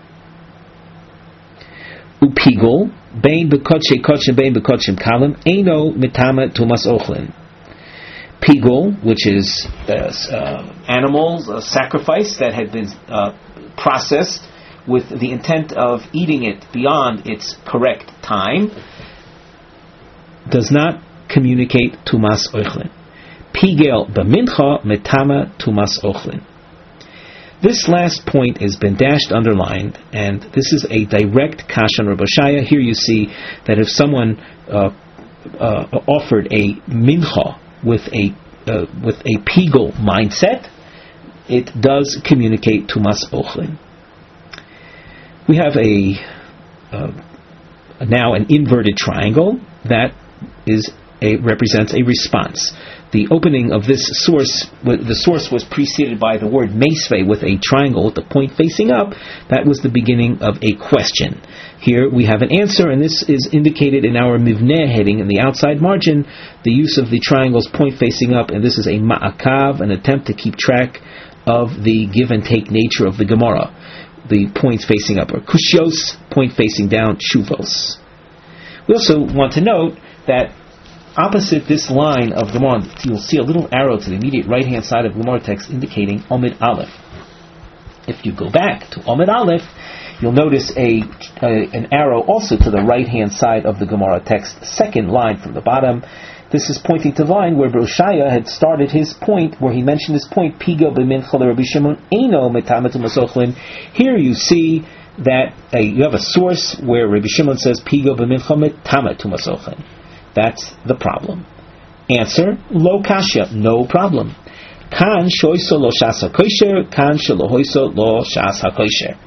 Upigol bein bekodshe kodshem bein bekodshim kalim eino mitama tumas ochlin. Pigol, which is uh, uh, animals, a sacrifice that had been uh, processed with the intent of eating it beyond its correct time, does not communicate tumas ochlin. Pigel b'mincha metama tumas ochlin. This last point has been dashed, underlined, and this is a direct kasha on Reb Oshaya. Here you see that if someone uh, uh, offered a mincha with a uh, with a pigol mindset, it does communicate tumas ochlin. We have a uh, now an inverted triangle that is a represents a response. The opening of this source, the source was preceded by the word meisvei with a triangle with the point facing up. That was the beginning of a question. Here we have an answer, and this is indicated in our mivneh heading in the outside margin, the use of the triangle's point facing up, and this is a ma'akav, an attempt to keep track of the give and take nature of the Gemara. The points facing up are kushios, point facing down, shuvos. We also want to note that opposite this line of Gemara, you'll see a little arrow to the immediate right-hand side of Gemara text indicating Omid Aleph. If you go back to Omid Aleph, you'll notice a, a an arrow also to the right-hand side of the Gemara text, second line from the bottom. This is pointing to the line where Broshaya had started his point, where he mentioned his point, Pigo b'mincha Rabbi Shimon eino metamatum asochlin. Here you see that uh, you have a source where Rabbi Shimon says Pigo b'mincha metamatum asochlin. That's the problem. Answer, lo kasha, no problem. Kan shoiso lo shas hakosher, kan shalohoiso lo shas hakosher.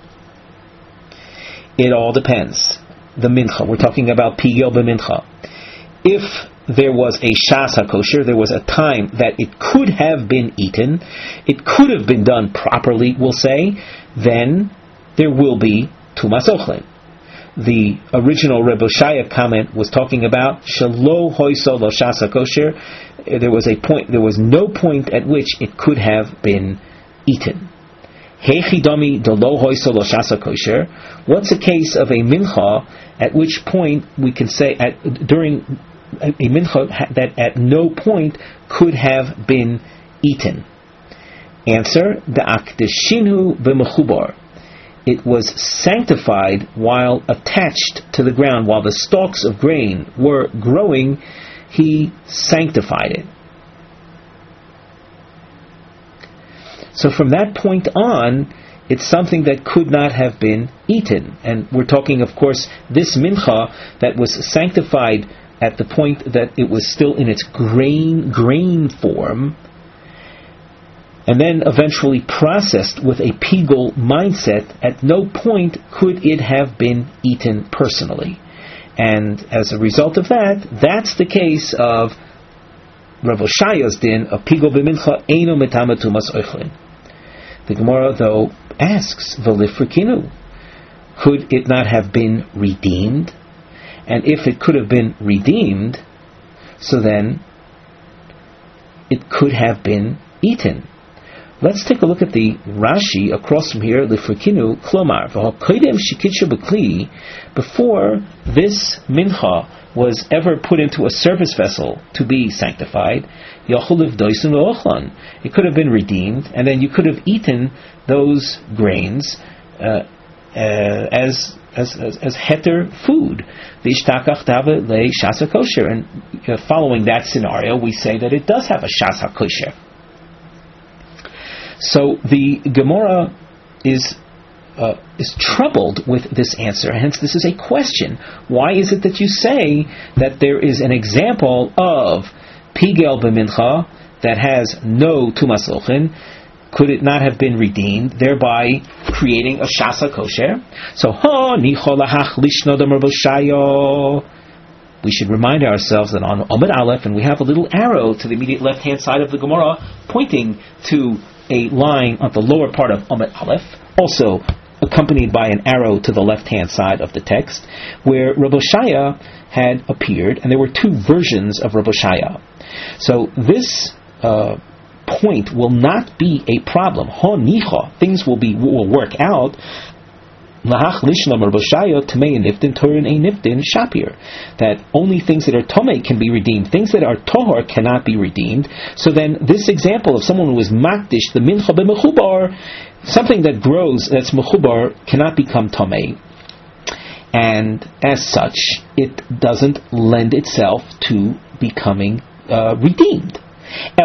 It all depends. The mincha, we're talking about pigel b'mincha. If there was a shas hakosher, there was a time that it could have been eaten, it could have been done properly, we'll say, then there will be tumas ochlin. The original Reb Oshaya comment was talking about shelo hoiso lo shas hakosher. There was a point, there was no point at which it could have been eaten. Heichidami do lo hoiso lo shas hakosher. What's a case of a mincha at which point we can say at during a, a mincha that at no point could have been eaten? Answer, da'akdeshinu b'mechubar. It was sanctified while attached to the ground, while the stalks of grain were growing. He sanctified it. So from that point on, it's something that could not have been eaten. And we're talking, of course, this mincha that was sanctified at the point that it was still in its grain grain form, and then eventually processed with a pigol mindset. At no point could it have been eaten personally. And as a result of that, that's the case of Rav Oshaya's din of pigol b'mincha eino metama tumas ochlin. The Gemara, though, asks, v'lifrikinu, could it not have been redeemed? And if it could have been redeemed, so then it could have been eaten. Let's take a look at the Rashi across from here. Lifrikinu klomar v'hokoidem shikitshu b'kli. Before this mincha was ever put into a service vessel to be sanctified, yacholiv doisun v'ochlan. It could have been redeemed, and then you could have eaten those grains uh, uh, as as as, as heter food. V'ishtakach dava le shas hakosher. And uh, following that scenario, we say that it does have a shas hakosher. So the Gemara is uh, is troubled with this answer. Hence, this is a question. Why is it that you say that there is an example of pigel b'mincha that has no tumas ochlin? Could it not have been redeemed, thereby creating a shasa kosher? So, ha nicholahach lishnodam raboshayo. We should remind ourselves that on Omid Aleph, and we have a little arrow to the immediate left-hand side of the Gemara, pointing to a line on the lower part of Omid Aleph, also accompanied by an arrow to the left-hand side of the text, where Rav Oshaya had appeared, and there were two versions of Rav Oshaya. So this uh, point will not be a problem. Ha nicha, things will be will work out. That only things that are tomei can be redeemed. Things that are tohar cannot be redeemed. So then this example of someone who is makdish, the mincha b'mechubar, something that grows, that's mechubar, cannot become tomei. And as such, it doesn't lend itself to becoming uh, redeemed. But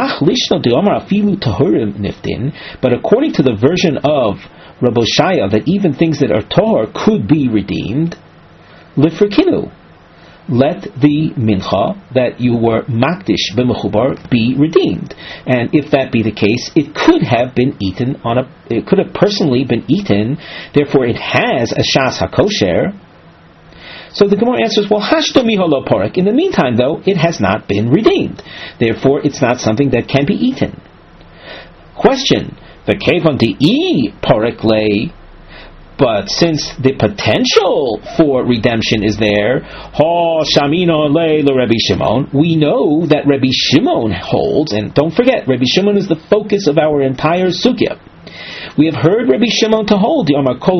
according to the version of Rav Oshaya, that even things that are tohar could be redeemed, lifrikinu, let the mincha that you were makdish b'mechubar be redeemed. And if that be the case, it could have been eaten on a, it could have personally been eaten, therefore it has a shas hakosher. So the Gemara answers, well, hashto miholo porek. In the meantime, though, it has not been redeemed. Therefore, it's not something that can be eaten. Question. The kevon di porek lay, but since the potential for redemption is there, ha shamino lay le Rabbi Shimon, we know that Rabbi Shimon holds, and don't forget, Rabbi Shimon is the focus of our entire sugya. We have heard Rabbi Shimon to hold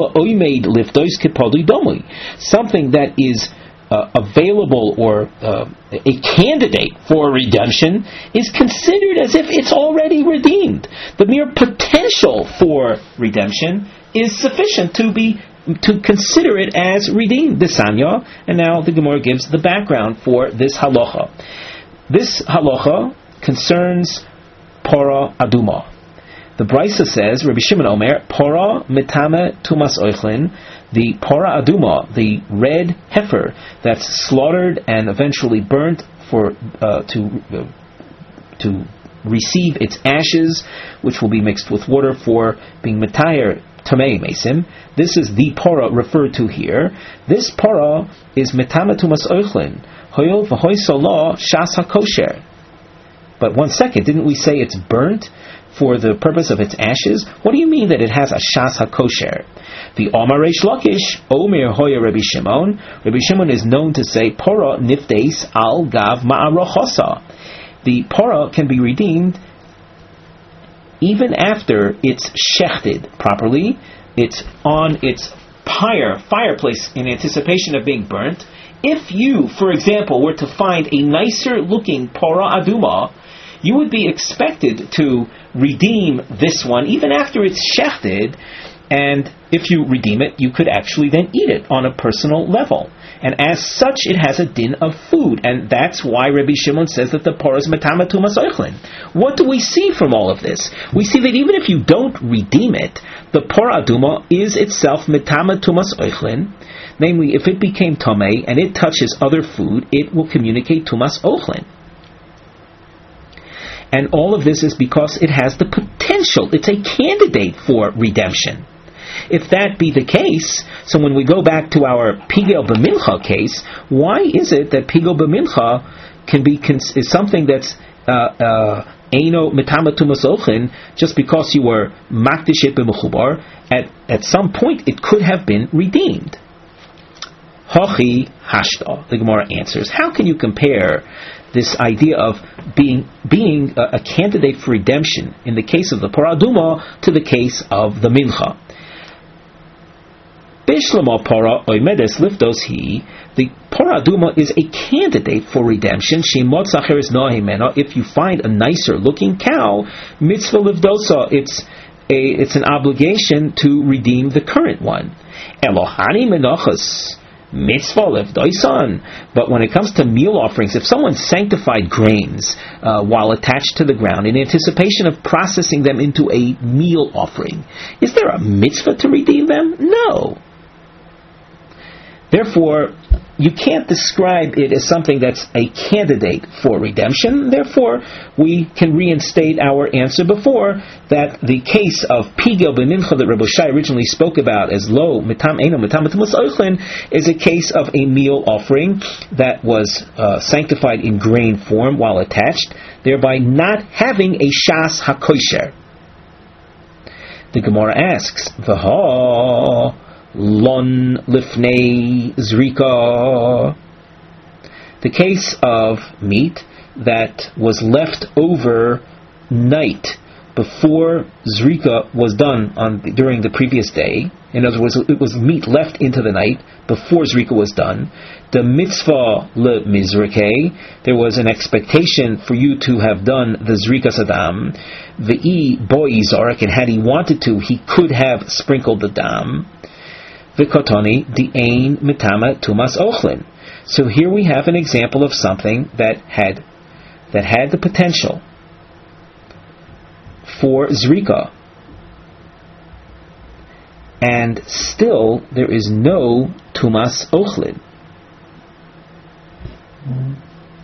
something that is uh, available or uh, a candidate for redemption is considered as if it's already redeemed. The mere potential for redemption is sufficient to be to consider it as redeemed. The Sanya, and now the Gemara gives the background for this halacha. This halacha concerns para aduma. The Brisa says, Rabbi Shimon Omer, Pora mitame tumas oichlin, the Pora aduma, the red heifer that's slaughtered and eventually burnt for uh, to uh, to receive its ashes, which will be mixed with water for being mitayer tamei mesim. This is the Pora referred to here. This Pora is mitame tumas oichlin, hoyol v'hoy solah shas hakosher. But one second, didn't we say it's burnt for the purpose of its ashes? What do you mean that it has a shas hakosher? The Omar Reish Lakish, Omer Hoya Rabbi Shimon. Rabbi Shimon is known to say, Pora niftes al gav ma'arochosa. The Pora can be redeemed even after it's shechted properly. It's on its pyre, fireplace in anticipation of being burnt. If you, for example, were to find a nicer looking Pora aduma, you would be expected to redeem this one even after it's shechted, and if you redeem it, you could actually then eat it on a personal level. And as such, it has a din of food, and that's why Rabbi Shimon says that the Pora is metama tumas oichlin. What do we see from all of this? We see that even if you don't redeem it, the Pora aduma is itself metama tumas oichlin. Namely, if it became tomei and it touches other food, it will communicate tumas ochlin. And all of this is because it has the potential. It's a candidate for redemption. If that be the case, so when we go back to our pigel b'mincha case, why is it that pigel b'mincha can be cons- is something that's eino metama tumas ochlin just because you were makdish it b'mechubar? At at some point it could have been redeemed. Hochi hashta. The Gemara answers, how can you compare this idea of being being a, a candidate for redemption in the case of the Pora aduma to the case of the mincha? Bishlama Pora oimedes liftos he. The Pora aduma is a candidate for redemption. Shemot sacheres nohimena. If you find a nicer looking cow, mitzvah livdosa. It's a it's an obligation to redeem the current one. Elohani menachas mitzvah levdoisan. But when it comes to meal offerings, if someone sanctified grains uh, while attached to the ground in anticipation of processing them into a meal offering, is there a mitzvah to redeem them? No. Therefore, you can't describe it as something that's a candidate for redemption. Therefore, we can reinstate our answer before, that the case of Pigel b'mincha that Rabbi Shai originally spoke about as lo mitam eno mitam mitumas oichlin is a case of a meal offering that was uh, sanctified in grain form while attached, thereby not having a shas hakosher. The Gemara asks, V'ha lon lifnei zrika. The case of meat that was left over night before zrika was done on during the previous day. In other words, it was meat left into the night before zrika was done. The mitzvah le mizrake, there was an expectation for you to have done the zrika sadam. V'i boi zarek, and had he wanted to, he could have sprinkled the dam. V'kotoni di ein mitama tumas ochlin. So here we have an example of something that had that had the potential for zrika, and still there is no tumas ochlin. Mm-hmm.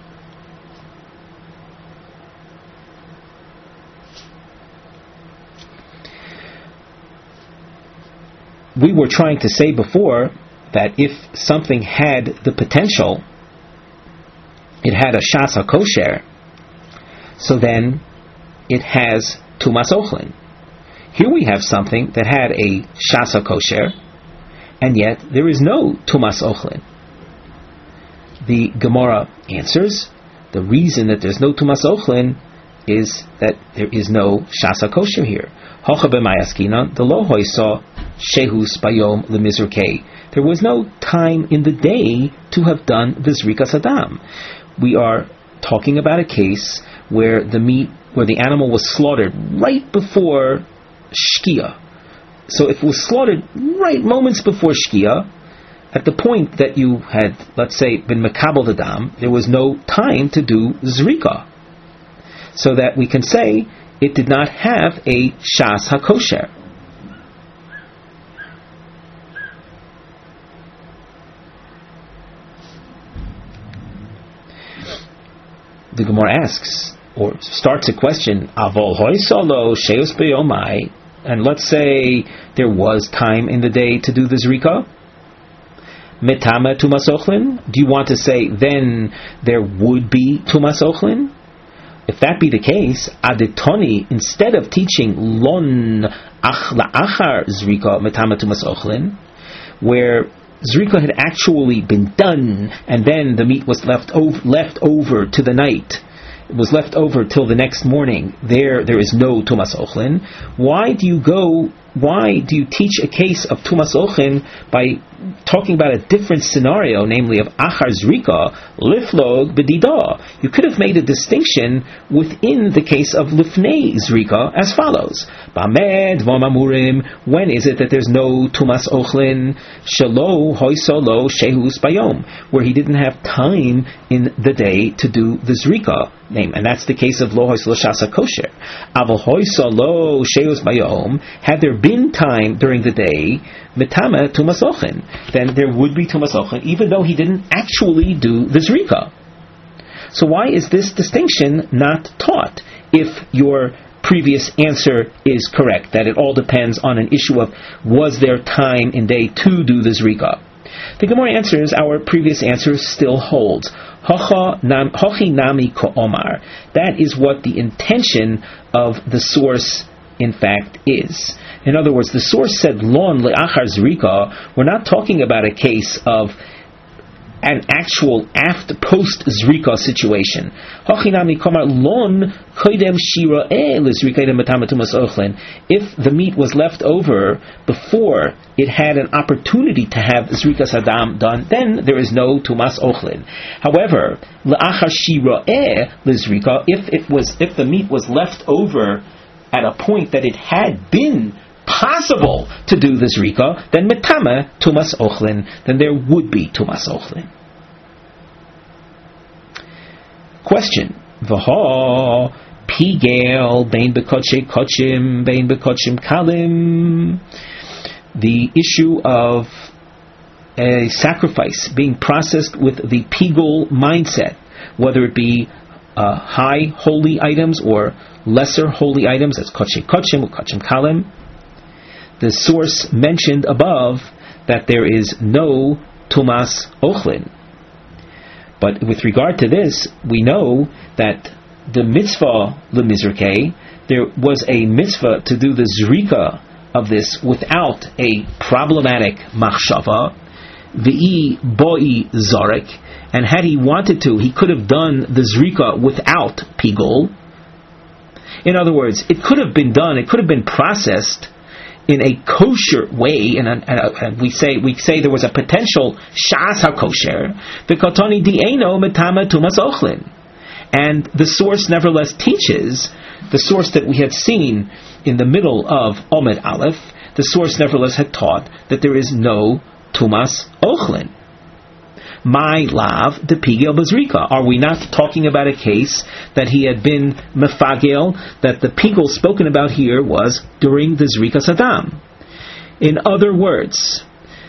We were trying to say before that if something had the potential, it had a shas hakosher, so then it has tumas ochlin. Here we have something that had a shas hakosher, and yet there is no tumas ochlin. The Gemara answers, the reason that there's no tumas ochlin is that there is no shas hakosher here. Hocha b'mayaskina, the lo hoisa shehus bayom lemizrukei. There was no time in the day to have done the zrika sadam. We are talking about a case where the meat, where the animal was slaughtered right before shkia. So if it was slaughtered right moments before shkia, at the point that you had, let's say, been makabel the dam, there was no time to do zrika. So that we can say it did not have a shas hakosher. The Gemara asks, or starts a question, Avol hoysalo sheus beyomai, and let's say there was time in the day to do the zrika. Metama tumas ochlin. Do you want to say then there would be tumas ochlin? If that be the case, adetoni, instead of teaching lon achla achar zrika metama tumas ochlin, where zrika had actually been done and then the meat was left over, left over to the night, it was left over till the next morning, there there is no tumas ochlin. Why do you go? Why do you teach a case of tumas ochlin by talking about a different scenario, namely of achar zrika, liflog b'dida? You could have made a distinction within the case of lifnei zrika as follows: B'amed v'mamurim. When is it that there's no tumas ochlin? Shelo hoysolo shehus bayom, where he didn't have time in the day to do the zrika name, and that's the case of lo hoysolo shasa kosher. Avol hoysolo shehus bayom. Had there been time during the day, metama tumas ochlin, then there would be tumas ochlin, even though he didn't actually do the zrika. So why is this distinction not taught if your previous answer is correct, that it all depends on an issue of was there time in day to do the zrika? The Gemara answers our previous answer still holds. Hochi nami ko'omar. That is what the intention of the source in fact is. In other words, the source said lon le'achar zrika. We're not talking about a case of an actual after post zrika situation. Hachinami kamar lon koidem shira'eh lezrika matamatumos ochlin. If the meat was left over before it had an opportunity to have zrika sadam done, then there is no tumas ochlin. However, le'achar shira'eh lezrika, if it was if the meat was left over at a point that it had been possible to do the zrika, then metame tumas ochlin, then there would be tumas ochlin. Question: V'ha pigel bein bekodshe kodshim bein bekodshim kalim. The issue of a sacrifice being processed with the pigul mindset, whether it be uh, high holy items or lesser holy items, as kodshe kodshim or kodshim kalim. The source mentioned above that there is no tumas ochlin. But with regard to this, we know that the mitzvah lemizrikei, there was a mitzvah to do the zrika of this without a problematic machshava, v'i boi zarek, and had he wanted to, he could have done the zrika without pigul. In other words, it could have been done, it could have been processed in a kosher way, and, and, and we say we say there was a potential shas hakosher, v'kotoni di'eno metama tumas ochlin, and the source nevertheless teaches, the source that we had seen in the middle of Omed Aleph, the source nevertheless had taught that there is no tumas ochlin. My lav de pigel bezrika. Are we not talking about a case that he had been mefagel, that the pigel spoken about here was during the zrika sadam? In other words,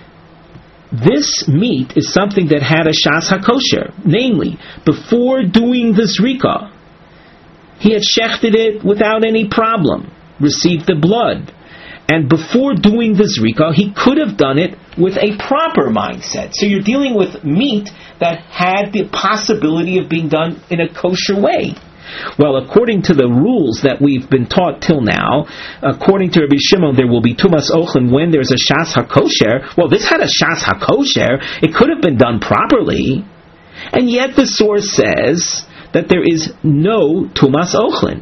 this meat is something that had a shas hakosher, namely, before doing the zrika, he had shechted it without any problem, received the blood. And before doing the zrika, he could have done it with a proper mindset. So you're dealing with meat that had the possibility of being done in a kosher way. Well, according to the rules that we've been taught till now, according to Rabbi Shimon, there will be tumas ochlin when there's a shas hakosher. Well, this had a shas hakosher. It could have been done properly. And yet the source says that there is no tumas ochlin.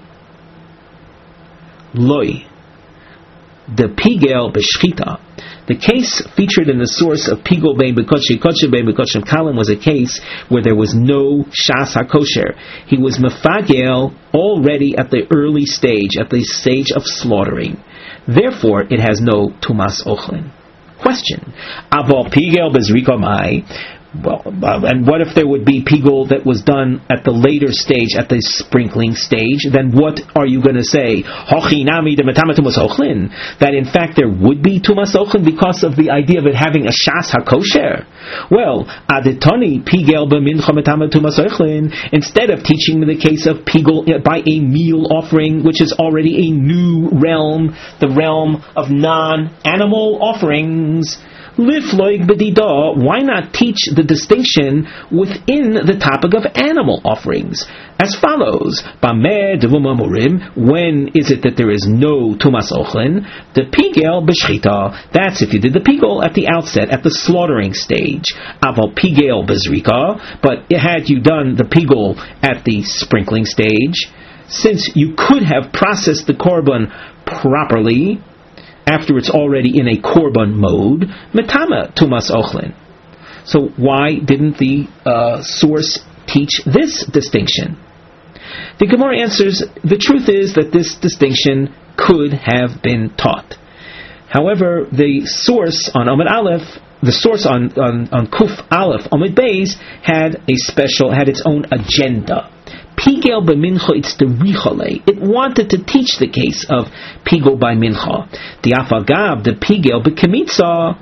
Loi. The pigel b'shchita. The case featured in the source of pigel bein b'kodshei kodshim bein b'kodshim kalim was a case where there was no shas hakosher. He was mefagel already at the early stage, at the stage of slaughtering. Therefore, it has no tumas ochlin. Question: Aval pigel b'zrika mai. Well, uh, and what if there would be pigul that was done at the later stage, at the sprinkling stage? Then what are you going to say? That in fact there would be tumas ochlin because of the idea of it having a shas hakosher. Well, aditoni pigel b'mincha metama tumas ochlin. Instead of teaching me the case of pigul by a meal offering, which is already a new realm, the realm of non-animal offerings. Lifloig b'dida, why not teach the distinction within the topic of animal offerings? As follows: Bameh devuma morim, when is it that there is no tumas ochlin? The pigel b'shchita, that's if you did the pigel at the outset, at the slaughtering stage. Aval pigel b'zrika, but had you done the pigel at the sprinkling stage, since you could have processed the korban properly, after it's already in a korban mode, metama tumas ochlin. So why didn't the uh, source teach this distinction? The Gemara answers, the truth is that this distinction could have been taught. However, the source on Amud Aleph, the source on, on, on Kuf Aleph, Amud Beis, had a special, had its own agenda. Pigel b'mincha, it's the richale. It wanted to teach the case of pigel by mincha. The afagav, the pigel b'kemitza,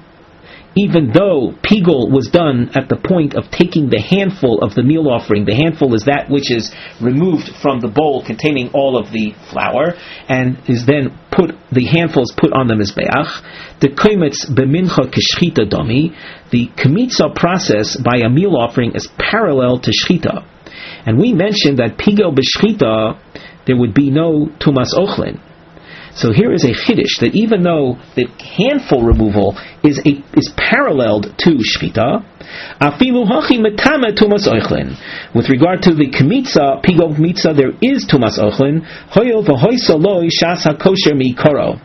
even though pigel was done at the point of taking the handful of the meal offering. The handful is that which is removed from the bowl containing all of the flour, and is then put, the handful is put on the mizbeach. The kometz b'mincha k'shchita domi, the kemitza process by a meal offering is parallel to shchita. And we mentioned that pigel b'shchita, there would be no tumas ochlin. So here is a chiddush, that even though the handful removal is a, is paralleled to shchita, afilu hachi metame tumas ochlin. With regard to the kemitza, pigel kemitza, there is tumas ochlin. Hoyo v'hoysa loi shas hakosher mi'ikaro.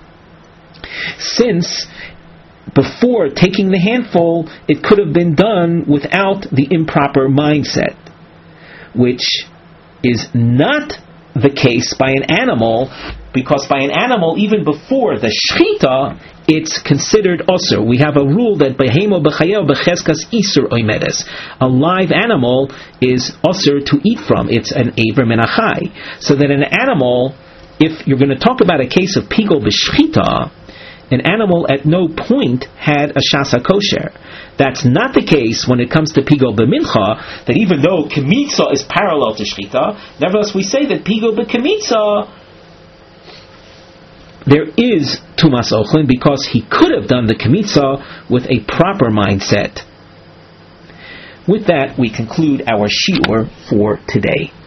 Since before taking the handful, it could have been done without the improper mindset, which is not the case by an animal because by an animal, even before the shchita, it's considered osur. We have a rule that behemo b'chayel b'cheskas isur oimedes. A live animal is osur to eat from. It's an aver menachai. So that an animal, if you're going to talk about a case of pigol b'shchita, an animal at no point had a shasa kosher. That's not the case when it comes to pigol b'mincha, that even though kemitza is parallel to shchita, nevertheless we say that pigol b'kemitza, there is tumas ochlin, because he could have done the kemitza with a proper mindset. With that, we conclude our shiur for today.